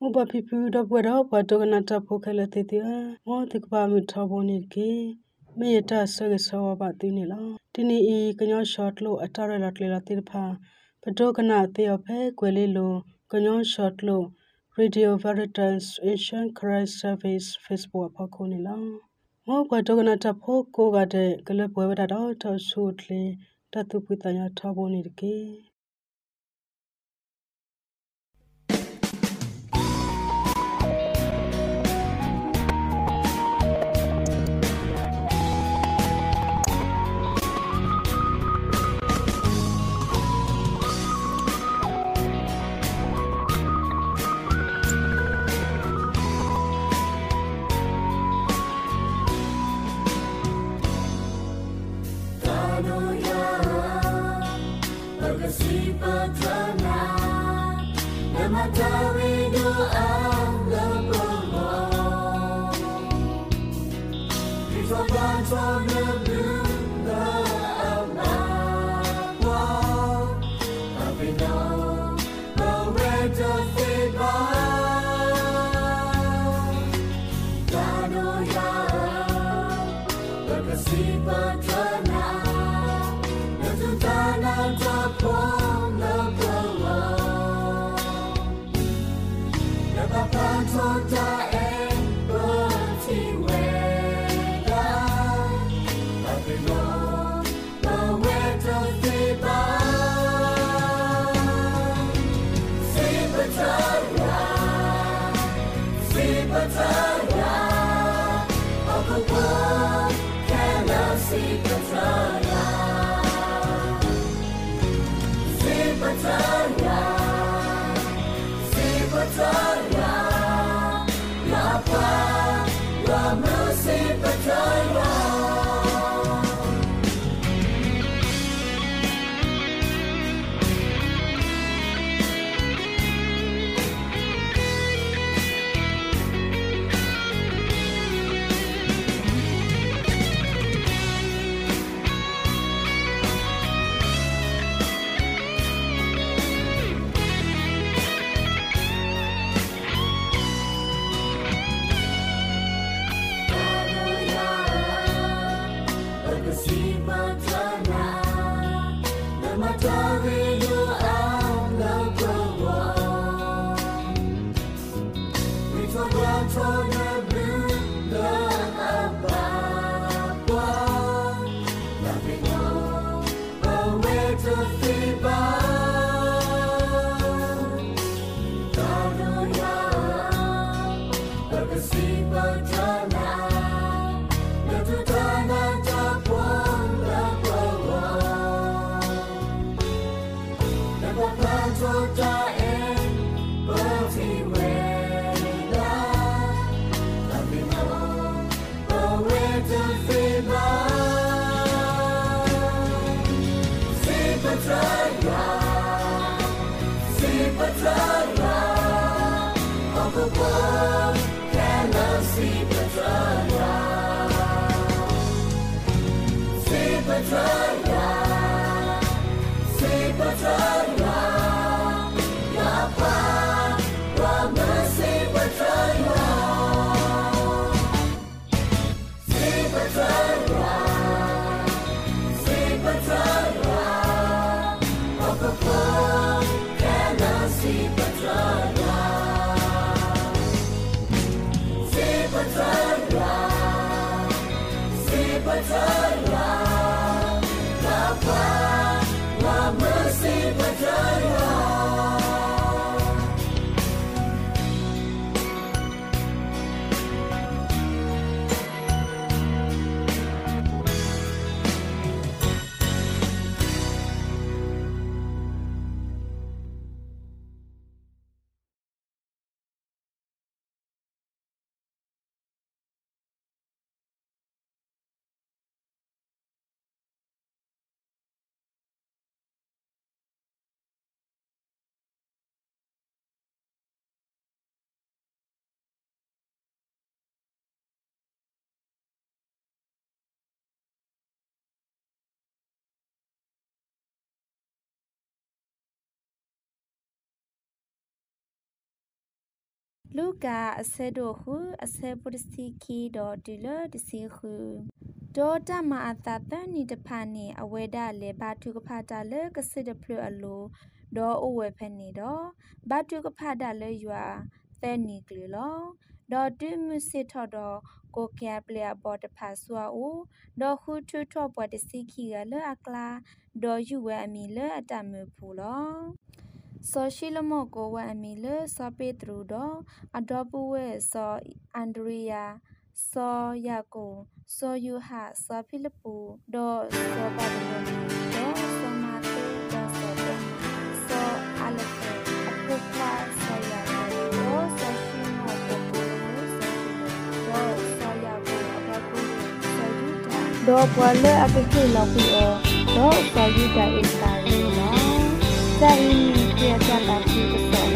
Uba pipi uda bwera pa dogana ta phokela te tia mo tik pa mi thabo ni ke me ta sa ge sawa ba ti ni la tini I kanyo shot lo atara lat le la ti pha pa dogana te of he kwele lo kanyo shot lo Radio Veritas Asian Christ Service Facebook pa ko ni la mo pa dogana ta pho ko ga de kele bwe ba da ta su tle ta tu pi ta nya thabo ni ke ลูกาอเซโดคูอเซปุตสิคีดอดิเลดิซิคูโดตามาอาตาตันนิตพานีอเวดาเลบาทุกพาตาเลกสิเดพลอโลดอโอเวเพนีดอบาทุกพาดาเลยัวเตนีกลือลอดอดุมุสิทอดอโกแกเปลียบอดพาสัวโอดอคูทุทอปวดสิคีกะเลอักลาดอยูเวอมีเลอตามือพูลอซอชิลโมโกวะอมีเลซอเปตรูดออดอปเวซออันเดรียซอยาโกซอยูฮาซอฟิลิปูดอซอบาโดดอซอมาเตดอซอเตซออาเลเฟอปุควาซอยาโกดอซอชิโมโกโกซอดอซอยาโกอดอโกซอยูดาดอปวเลออะเคลอปีโอดอซอยูดาเอสตาเรลอใจเกียจตาทีกสอ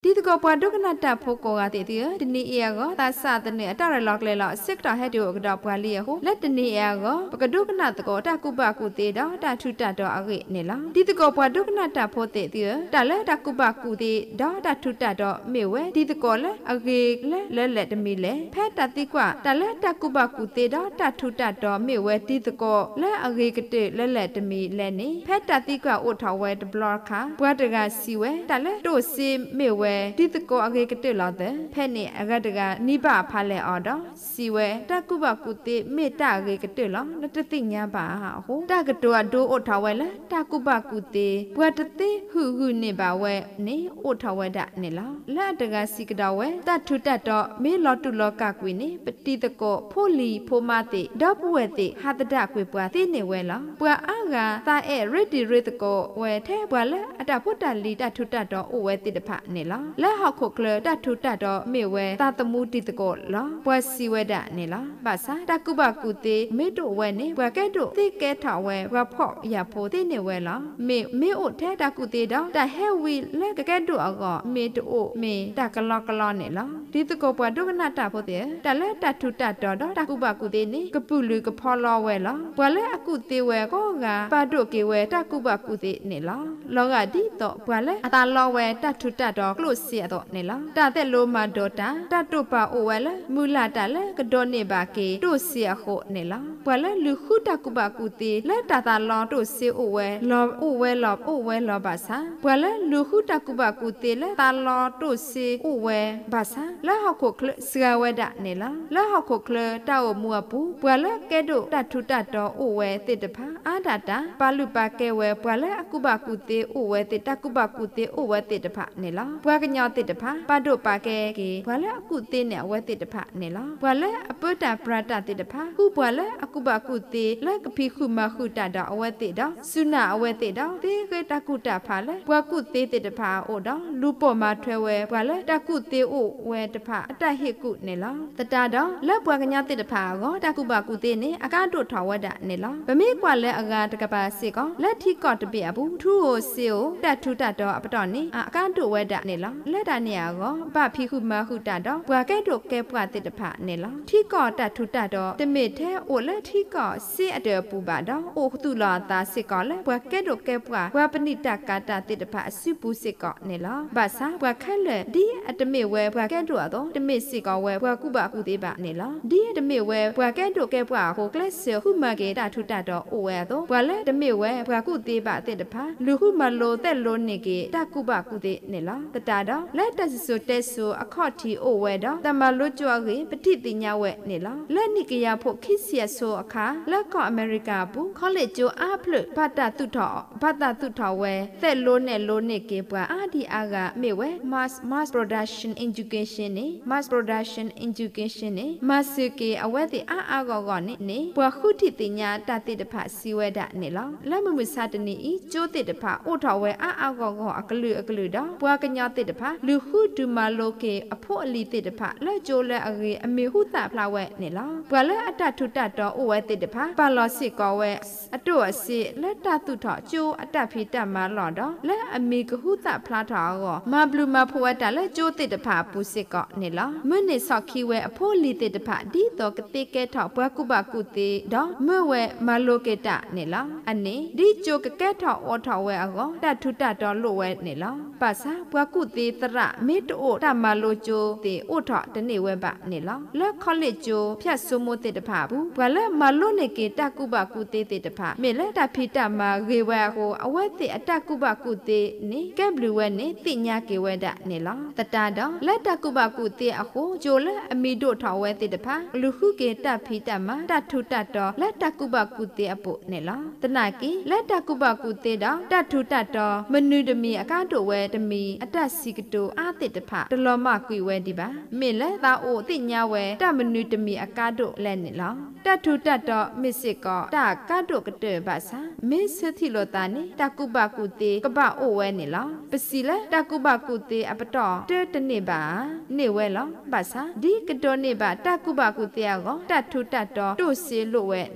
ဒီတကောပွားဒုကနာတာဖို့ကောကတဲ့ဒီနေ့အေကောသာစတဲ့နဲ့အတရလောက်လေလောက်စစ်တာဟဲ့တို့ကတော့ပွားလီဟိုလက်တနေ့အေကောပကဒုကနာတကောတကုပကုသေးတော့တထုတတော့အခေနေလားဒီတကောပွားဒုကနာတာဖို့တဲ့ဒီတလဲတကုပကုသေးတော့တထုတတော့မေဝဲဒီတကောလဲအခေလဲတမီလဲဖဲတတိကွာတလဲတကုပကုသေးတော့တထုတတော့မေဝဲဒီတကောလဲအခေကတဲ့လဲတမီလဲနေဖဲတတိကွာအိုထော်ဝဲဒဘလော့ခါဘွားတကစီဝဲတလဲတို့စီမေဝဲဒီတကောအခေကတဲ့လာတဲ့ဖဲနေအကတကနိဘဖာလဲအော်တော့စီဝဲတကုပကုသေးမေတအခေကတဲ့လောနတတိညာပါဟိုတကတောဒိုအိုထော်ဝဲလဲတကုပကုသေးဘွားတတိဟုနေပါဝဲနေအိုထော်ဝဲဒနေလားလက်တကစီကတော်ဝဲတထုတတော့မေလောတုလောကကွေနေပတိတကောဖိုလီဖိုမတိဒေါပဝဲတိဟာတဒကွေပွားတိနေဝဲလားပွားအာကတာအဲရစ်တီရစ်တကောဝဲထဲပွားလဲအတဖုတလီတထုတတော့အိုဝဲတိတဖနေလားလက်ဟောက်ခုကလတထုတတော့မေဝဲတာတမှုတိတကောလားပွားစီဝဲဒနေလားပါစာတကုပကုတိမေတို့ဝဲနေပွားကဲတို့တိကဲထဝဲပွားဖော့ရဖို့တိနေဝဲလားမေအိုထဲတကုတိတော့တဟဲဝီလက်ကဲတို့အကောမေတို့မေတကလောကလောနေလားဒီတကောပွားဒုကနာတာဖို့တဲ့တလဲတထုတတော့တကုပကုတိနေကပုလူကဖောလောဝဲလားပွားလဲအကုတိဝဲကောကပါတို့ကေဝဲတကုပကုတိနေလားလောကဒီတော့ပွားလဲအတာလောဝဲတထုတတော့ကလုစီတော့နေလားတတဲ့လိုမတော်တာတတုပါအိုဝဲလဲမူလာတလဲကဒေါ်နေပါကေတို့စီအခုနေလားပွားလဲလူခုတကုပကုတိလဲတတာလောတို့စီအိုဝဲလောအိုဝဲလောပါစာပွားလဲလူခုတကုပကုတိလဲတာလောတို့စီအိုဝဲပါစာလဲဟခုကလစကဝဲဒနေလားလဲဟခုကလတောက်မူအပူပွားလဲကဲတို့တထုတတော့အိုဝဲတိတဖာအာဒတာပါလူပါကဲဝဲပွားလဲအကုပကုတိအိုဝဲတိတကုပကုတိအိုဝဲတိတဖာနေလားပွားကညောတိတဖာပါတို့ပါကဲကေပွားလဲအကုတိနဲ့ဝဲတိတဖာနေလားပွားလဲအပုတ္တပရတတိတဖာခုပွားလဲအကုပကုတိလက်ကဖိခုမခုတတော့အဝဲတိတော့ဆုနာအဝဲတိတော့တေကေတကုတဖာလဲပွားကုတိတိတဖာအိုတော့လူပေါ်မှာထွဲဝဲပွားလဲတကုတိအိုဝဲတဖာအတဟိကုနေလားတတတော့လက်ပွားကညောတိတဖာကောတကုပကုတိနေအကားတို့ထော်ဝဲတာနေလားဗမေကွာလဲအကားတကပါစစ်ကောလက်ထိကော့တပြအဘူးထူကိုစီကိုတထုတတော့အပတော်နေအကားတို့ဝဲတာနေလားလက်တာနေရကောပဖိခုမခုတတော့ပွားကဲတို့ကဲပွားတိတဖာနေလားထိကော့တထုတတော့တမစ်ထဲအိုလက်ထိကော့စစ်အတဲပူပါတော့အိုသူလာတာစစ်ကောလဲပွားကဲတို့ကဲပွားပဏိတကာတာတိတဖာအစုပူစစ်ကောနေလားဘာသာပွားခက်လက်ဒီအတမစ်ဝဲပွားကဲတို့တော့တမစ်စစ်ကောဝဲပွားကုပကုသေးပါနေလားဒီတမစ်ဝဲပွားကဲတို့ကဲပွားဟိုကလစ်ဆခုမကေတထုတတော့အိုဝဲတော့ပွားလဲတမစ်ဝဲပွားကုသေးပါတိတဖာလူခုမလိုတဲ့လိုနေကေတကုပကုသေးနေလားတတတော့လက်တဆူတဲဆူအခော့တီအိုဝဲတော့တမလွတ်ကြွကေပတိတိညာဝဲနေလားလက်နိကရဖို့ခိစီယဆိုအခါလက်ကော့အမေရိကဘူးခေါလေကျိုအားဖလဘတ်တာတုထောဝဲသက်လိုနဲ့လိုနေကေပွားအာဒီအာကမေဝဲ mass production education နေ mass production education နေ mass ကေအဝဲတိအာကောနေပွားခုတိတိညာတတိတဖစီဝဲဒနေလားလက်မမစတနီဤကျိုးတိတဖအိုထော်ဝဲအာကောအကလူတော့ပွားကညာတိတဖလူခုဒူမာလိုကေအဖို့အလီတိတဖလက်ကျိုးလက်အကေအမေဟုသဖလာဝဲနေလားပွားလက်အတထုတတော့အိုဝဲတိတဖပါလောစစ်ကောဝဲအတော့အစီလက်တတုထော်ကျိုးအတဖီတမလော်တော့လက်အမေကဟုသဖလာထော်ကောမဘလူမဖွဝဲတလက်ကျိုးတိတဖပူစစ်ကောနေလားမွနေဆော့ခီဝဲအဖို့လီတိတဖဒီတော့ကတိကဲထော်ပွားကုပကုတိတော့မွဝဲမလိုကေတနေလားအနေဒီကျိုးကကဲထော်အော်ထော်ဝဲအကောတထုတတော့လို့ဝဲနေလားပါစာပွားကုတိတရမေတိုတမလိုကျိုးတေအိုထော်တနေဝဲပါနေလားလက်ခေါလစ်ကျိုးဖြတ်ဆုမိုးတိတဖဘူးဘွာလက်မလိုနေကေတကုပကုတိတိတဖမေလက်တဖိတမရေဝဲကိုအဝဲတိအတကုပကုတိနေကဲဘလူဝဲနေတိညာကေဝဲဒနေလားတတတော့လက်တကုပကုတိအခုကျိုလက်အမီတို့ထော်ဝဲတိတဖလူခုကေတဖိတမတထုတတော့လက်တကုပကုတိအပုနေလားတနာကီလက်တကုပကုတိတော့တထုတတော့မနုတမီအကားတို့ဝဲတမီအတစီကတူအာတိတဖတလောမကွေဝဲဒီပါမေလက်သာအိုတိညာဝဲတမနုတမီအကားတို့လဲနေလားတထုတတော့မစ်စစ်ကောတကားတို့ကတဲ့ပါစာမစ်စတိလောတာနေတကုပကုတိကပအိုဝဲနေလားပစီလက်တကုပကုတိအပတော်တဲတနေပါနေဝဲလားပါစာဒီကတော်နေပါတကုပကုတိကောတထုတတော့တို့စီလို့ဝဲနေလား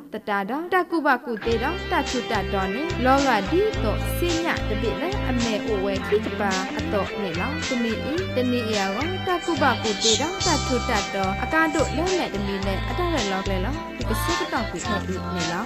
ตตาดอตะกุบะกุเตดอตะชุตะดอเนโลกาดีโตสิญะตะเบเลอเมโอเวคิกปาอโตเนลอตนีอีตนีเอียกอตะกุบะกุเตดอตะชุตะดออาการโดเลเลตมีเลอตะเรลอกเลลอดิกสิกตอกุเทอีเนลอ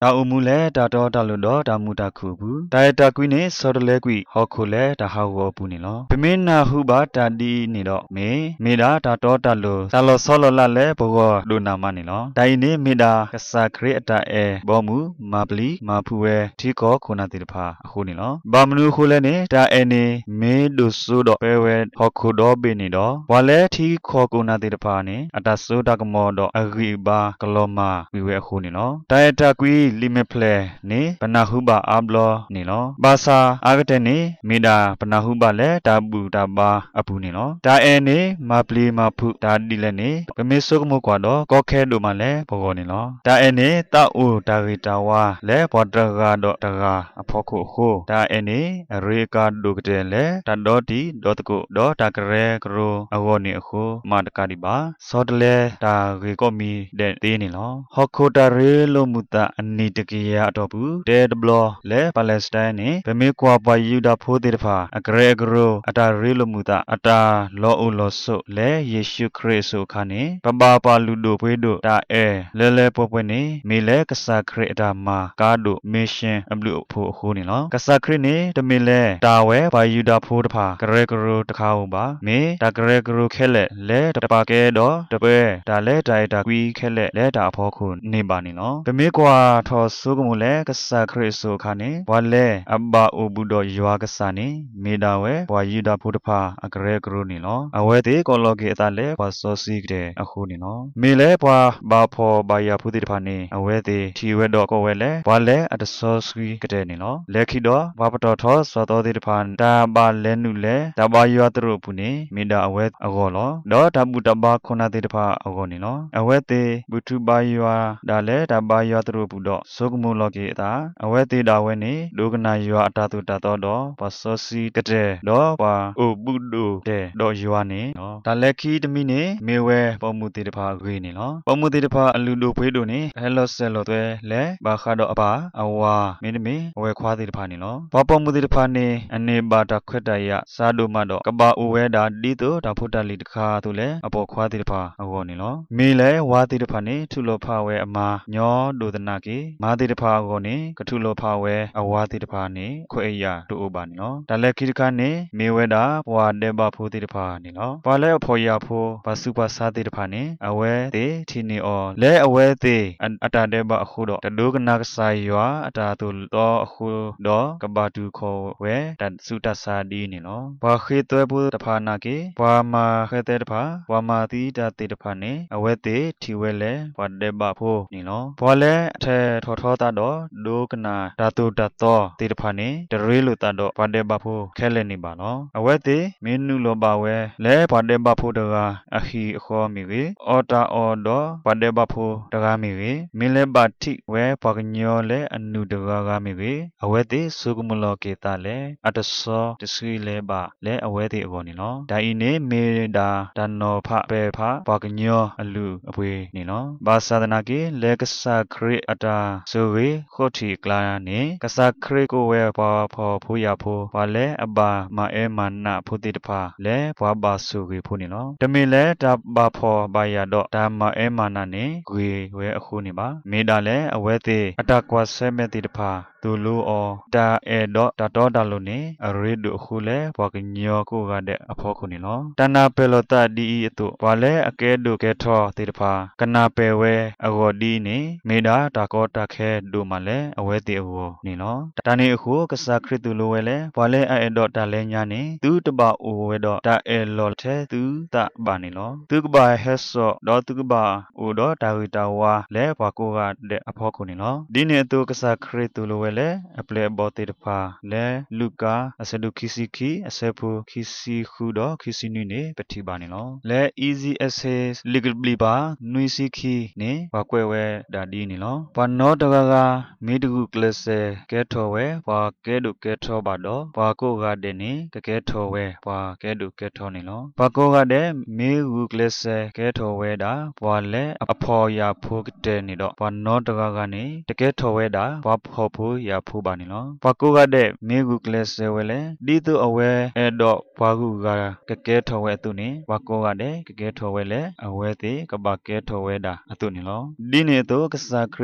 ตาอุมูเลตาโตตาลุดอตามูตาคูบูตาตากุยเนสอดเลกุยฮอคูเลตาฮาวอปูนี่ลอเปเมนาฮูบาตาดีนี่ดอเมดาตาโตตาลุตาลอซอลลาเลปโกดูนามานี่ลอไดเนเมดากษาครีตาเอบอมูมาบลีมาพูเวทีโกโคนาติรพาอะคูนี่ลอบามนูคูเลเนตาเอเนเมดุสุดอเปเวฮอคูดอเบนี่ดอวาเลทีโคโคนาติรพาเนอตาสุดากมอดออะรีบากลอมาวิเวอะคูนี่ลอไดตากุยลิเมเพลเนปนาฮูบาอับลอนี่ลอบาซาอากเตเนเมดาปนาฮูบาเลตาบูตาบาอะปูนี่ลอตาเอเนมาปลีมาพุตาดิเลเนเปเมซุกโมกวาดอกอแคโดมาเลปโกนี่ลอตาเอเนตาอูตาริตาวาเลปอดรกาดอตราอะพอคุโคตาเอเนเรกาดูกเตเลตาดอติดอตโกดอตากเรกโรอะโกนี่โคมาตกาดิบาซอดเลตาเรโกมีเดตีนี่ลอฮอโคตาเรโลมุตาอันนิตกิยาดอบูเดดบลอเลปาเลสไตน์นี่เปเมกวาปายูดาโพติรพาอะเกรกโรอะตาเรโลมุตาอะตาลออูลอสุเลเยซูคริสต์คานี่ปะบาปาลูโดเปโดตาเอเลปอปนี่มีเลกษาคริตามากาโดเมရှင်အဘလူဖို့ခုနေလောကဆာခရနေတမင်လဲတာဝဲဘာယူဒာဖိုးတဖာဂရေဂရူတခါဦးပါမေဒါဂရေဂရူခဲလက်လဲတပါကဲတော့တပွဲဒါလဲတိုင်တာကွီခဲလက်လဲတာဖောခုနေပါနေလောပမေကွာထောဆုကမှုလဲကဆာခရဆိုခါနေဝါလဲအဘအိုဘူးတော့ယွာကဆာနေမေဒါဝဲဘာယူဒာဖိုးတဖာအဂရေဂရူနေလောအဝဲတေကောလောကေအတာလဲဘာစောစီတဲ့အခုနေလောမေလဲဘွာဘာဖောဘာယာဖူးတိတဖာနေအဝဲတေထီဝဲတော့ကောဝဲလဲဘာလဲအတဆောစကီကတဲ့နေလောလဲခိတော့ဘာပတော်ထောစောတော်တိတဖာတာဘာလဲနုလဲတာဘာယွာတရုပ်ပုနေမေဒါအဝဲအကောလောဒေါ်တဘူတဘာခုနာတိတဖာအကောနေလောအဝဲတေဘူထုဘာယွာဒါလဲတာဘာယွာတရုပ်ပုတော့စုကမှုလောကေအတာအဝဲတေဒါဝဲနေဒုကနာယွာအတာတုတတော်တော့ဘာစောစီကတဲ့တော့ဘာအိုပုဒုတဲ့တော့ယွာနေနော်ဒါလဲခိတမိနေမေဝဲပေါ်မှုတိတဖာဂေးနေလောပေါ်မှုတိတဖာအလူဒိုဖွေးတို့နေဟဲလော့ဆဲလော်သွဲလဲဘာခါတော့အပါအဝါမင်းမေဝဲခွာတိတဖာနေလောဘာပေါ်မှုတိတဖာနေအနေဘာတာခွတ်တရစာဒိုမတော့ကဘာအိုဝဲဒါဒီတော့ဒါဖုတ်တလီတခါသူလဲအပေါ်ခွာတိတဖာအဝေါ်နေလောမေလဲဝါတိတဖာနေထုလောဖာဝဲအမာညောဒိုဒနာကေမာတိတဖာကောနေကထုလောဖာဝဲအဝါတိတဖာနေခွေရဒိုအိုပါနေလောဒါလဲခိတခါနေမေဝဲဒါဘွာဒေဘဖုတိတဖာနေလောဘာလဲအဖော်ရဖိုးဘာစုပါစာတိတဖာနေအဝဲတေထီနေအော်လဲအဝဲတေအတာဒေဘအခုတော့တဒုကနာကဆိုင်ရွာအတာတူတော့အခုတော့ကဘာတူခေါ်ဝဲတစုတဆာဒီနေလောဘာခေသွဲဖို့တဖာနာကေဘာမာခဲတဲ့တဖာဘာမာတိတတေတဖာနေအဝဲတေထီဝဲလဲဘာဒေဘဖိုးနေလောဘာလဲအထဲထောထောတာတော့ဒုကနာဓာတုတတော်တေတဖာနေတရေလိုတာတော့ဘာဒေဘဖိုးခဲလဲနေပါလောအဝဲတေမင်းနုလောပါဝဲလဲဘာဒေဘဖိုးတကအခီအခေါ်မီကေအော်တာအော်တော့ဘာဒေဘဖိုးတကားမီကေမင်းလဲဘာတိဝဲဘာကညောလဲအနုတကားမီကေအဝဲတေစုကမလောကေတာလဲအတဆောတဆွေလဲပါလဲအဝဲတေအကောနေလောဒါဤနေမေဒါဒနောဖပေဖဘာကညောအလူအပွေနေလောဘာသာဒနာကေလဲကဆာခရအတာဆိုဝေခိုတီကလာနေကဆာခရကိုဝဲဘာဖော်ဖူရဖိုးဘာလဲအဘာမအဲမနာဖုတိတဖာလဲဘာဘာဆူကေဖူနေလောတမင်လဲဒါဘာဖော်ဘာရတော့ဒါမအဲမနာနေဂွေဝဲအခုနေပါမေဒါလဲအဝဲသေးအတကွာဆဲမဲ့တိတဖာတူလူအောတာအဲတော့တတော်တလို့နေအရေဒုအခုလဲဘာကညောကိုကတဲ့အဖို့ခုနေလောတနာပေလောတဒီအတုဘာလဲအကဲဒုကဲထောတိတဖာကနာပေဝဲအဂောဒီနေမေဒါတာကောတခဲဒုမလဲအဝဲတိအဝနေလောတန်နေအခုကဆာခရတုလိုဝဲလဲဘာလဲအဲတော့တလဲညာနေသူတပအိုဝဲတော့တာအဲလောထဲသူတဘာနေလောသူကဘာဟက်ဆော့တော့သူကဘာအိုတော့တာဝီတာဝါလဲဘာကိုကတဲ့အဖို့ခုနေလောဒီနေသူကဆာခရတုလိုဝဲလဲအပလေဘောတေတဖာလဲလူကာအစဒုခိစီခီအစဖူခိစီခုတော့ခိစီနုနေပတိပါနေလောလဲ easy access legally ပါနွီစီခီနေဘာကွဲဝဲဒါဒီနေလောဘာနောတကကမေတကူကလစကဲထော်ဝဲဘာကဲဒုကဲထော်ပါတော့ဘာကိုကတဲ့နေကဲထော်ဝဲဘာကဲဒုကဲထော်နေလောဘာကိုကတဲ့မေကူကလစကဲထော်ဝဲတာဘာလဲအဖော်ရဖိုးတဲ့နေတော့ဘာနောတကကနေတကဲထော်ဝဲတာဘာဖော်ဖို့ရဖိုးပါနေလောဘာကိုကတဲ့မေကူကလစဝဲလဲဒီသူအဝဲအဲ့တော့ဘာကူကကဲထော်ဝဲသူနေဘာကိုကတဲ့ကဲထော်ဝဲလဲအဝဲသေးကဘာကဲထော်ဝဲတာအတုနေလောဒီနေတော့ကစားခရဘောမှု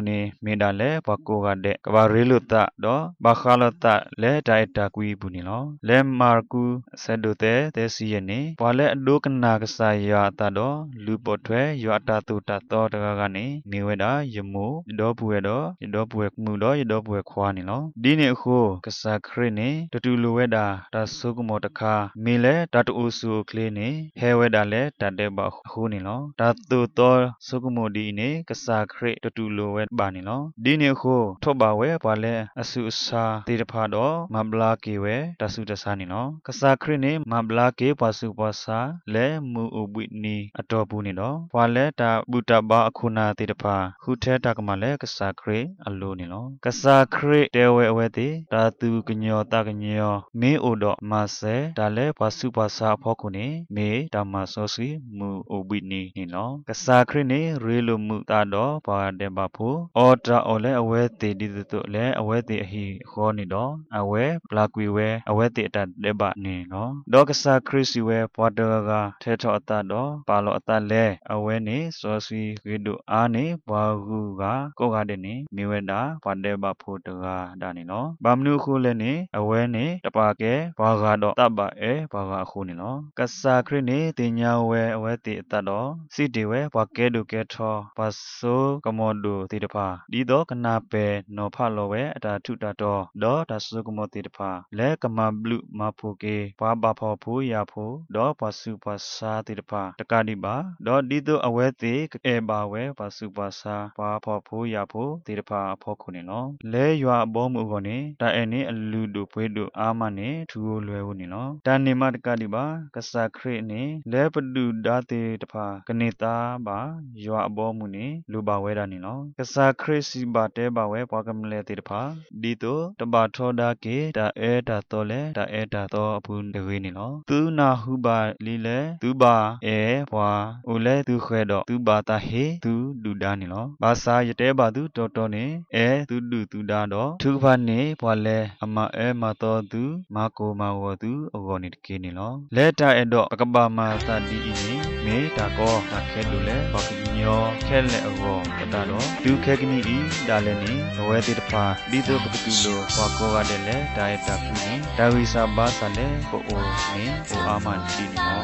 နေမေတာလဲဘကိုကတဲ့ကဘာရေလုတာတော့ဘာခါလတာလဲတိုင်တာကွီဘူးနီလောလဲမာကူဆက်ဒိုတဲစီယနေဘွာလဲအဒိုကနာကဆာယာတာတော့လူပေါ်ထွဲရွာတာတူတာတော့တကကနေမေဝဲတာယမိုဒေါ်ပွေတော့ဒေါ်ပွေမှုတော့ဒေါ်ပွေခွာနေလောဒီနေအခုကဆာခရနေတတူလိုဝဲတာဒါဆုကမောတခါမေလဲတတူဆူကလေးနေဟဲဝဲတာလဲတတဲ့ဘအခုနေလောဒါတူတော့ဆုကမောဒီနေကဆာခရတတူလိုဝဲပါနေလောဒီနေအခုထော့ပါဝဲဘွာလဲအဆူအစာတေတဖာတော့မဘလာကေဝဲတဆူတဆာနေလောကဆာခရနေမဘလာကေပါစုပါစာလဲမူအဘိနီအတော်ဘူးနေတော့ဘွာလဲတာဘူတဘာအခုနာတေတဖာခုထဲတာကမလဲကဆာခရအလိုနေလောကဆာခရတဲဝဲအဝဲတေတာသူကညောတာကညောမေအိုတော့မဆဲဒါလဲပါစုပါစာဖောခုနေမေတာမဆောစီမူအဘိနီနေလောကဆာခရနေရေလိုမှုတာတော့ဘာတဲ့ဘာဖို့အော်တာအော်လဲအဝဲတေဒီတုလဲအဝဲတေအဟီခေါ်နေတော့အဝဲဘလာကွေဝဲအဝဲတေအတတဲ့ဘာနေနော်ဒေါကဆာခရစီဝဲပွားတော်ကထဲထောအတတော့ပါလောအတလဲအဝဲနေစောစီရေဒိုအားနေဘာကူကကောကတဲ့နေမြေဝဲတာဘာတဲ့ဘာဖို့တကဒါနေနော်ဘာမနုခုလဲနေအဝဲနေတပါကဲဘာကတော့တပါအဲဘာကခုနေနော်ကဆာခရနေတင်ညာဝဲအဝဲတေအတတော့စီတေဝဲဘာကဲဒိုကဲထောဘာဆိုကမောဒိုတေတဖာဒီတော့ကနာပဲနော်ဖလောဝဲအတာထုတာတော့ဒေါ်ဒါဆုကမောတေတဖာလဲကမဘလူမဖိုကေဘာဘာဖောဖိုရဖိုဒေါ်ပါစုပါစာတေတဖာတကတိပါဒေါ်ဒီတော့အဝဲတေအဲပါဝဲပါစုပါစာဘာဖောဖိုရဖိုတေတဖာဖောခုနေနော်လဲရွာဘောမှုကောနေတာအဲနေအလူဒိုဖွေးဒိုအာမနေထူလွယ်ဘူးနေနော်တန်နေမတကတိပါကဆာခရနေလဲပဒူဒါတေတဖာကနေတာပါရွာဘောမှုနေလူပါဝဲတာနေနော်ကဆာခရစီပါတဲပါဝဲပွားကမလဲတေတဖာဒီတော့တပါထောဒါကေတာအဲတာတော့လဲတာအဲတာတော့အပူတဝေးနေနော်သူနာဟုပါလီလဲသူပါအဲဘွာအိုလဲသူခွဲတော့သူပါတာဟေသူဒူဒါနေနော်ဘာစာရတဲပါသူတော်တော်နေအဲသူဒူသူဒါတော့သူဖာနေဘွာလဲအမအဲမတော်သူမကိုမဝသူအကောနေတကေနေနော်လဲတာအဲတော့ကဘာမာတာဒီအင်းမေတာကောတာခဲလူလဲဘာကညောခဲလဲအကောတာတော့သူခဲကနီဤဒါလဲနေဝဲတေတဖာဒီတော့ကပတူလိုဘွာကောကတဲ့လဲဒါရတာကူနေဒါဝီစာဘာစာလဲပိုအိုနေအိုအာမန်ဒီနော်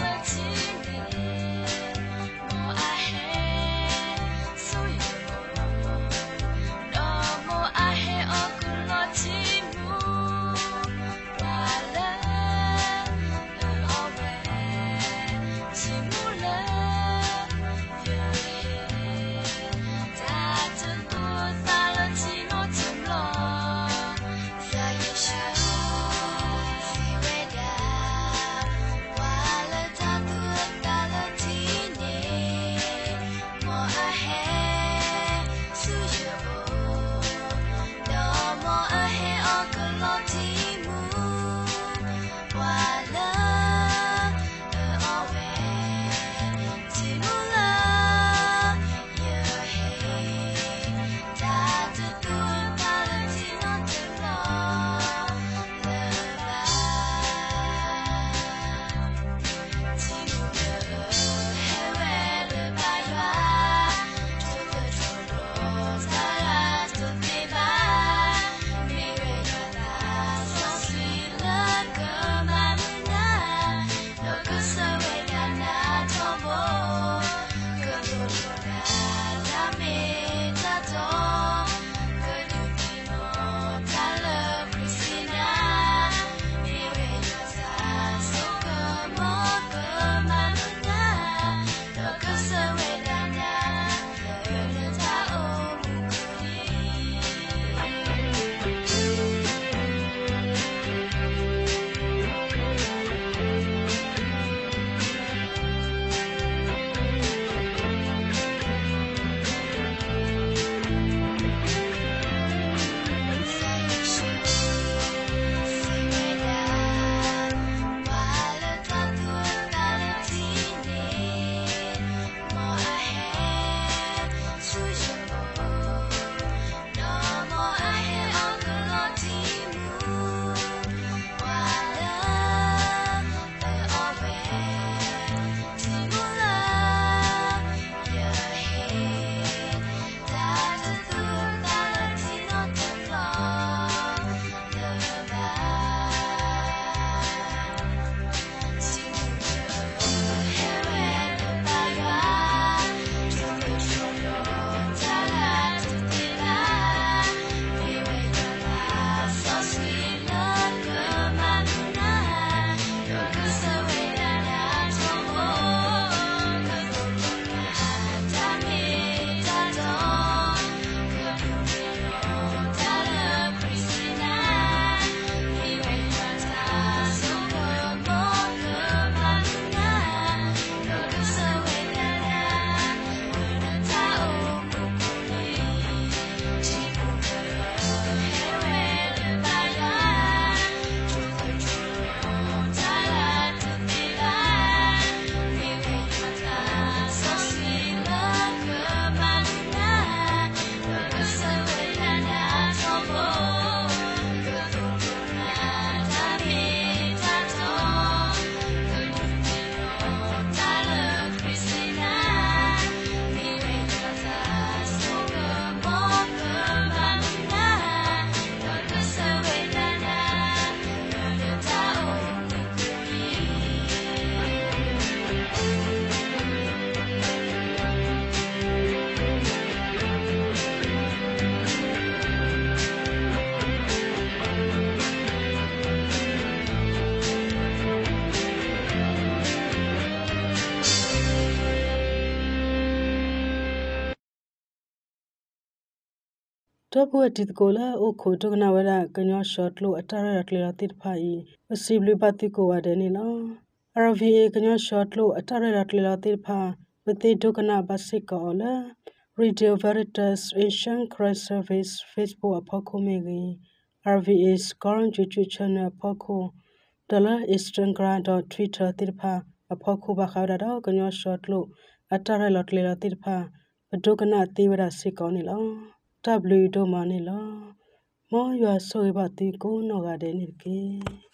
Topu atit kola o khoto kana wada kanyo shot lo atara ratle ratit phai possibly pati ko wade ni la RVA kanyo shot lo atara ratle ratit pha pate dokana basik ka ola Radio Veritas Asian Christ Service Facebook aphako megi RVA's current YouTube channel aphako $Instagram.Twitter tirpha aphako bakhada da kanyo shot lo atara ratle ratit pha padokana tiwada sikoni la W do mani la mo yua so ba ti ko no ga de ni ke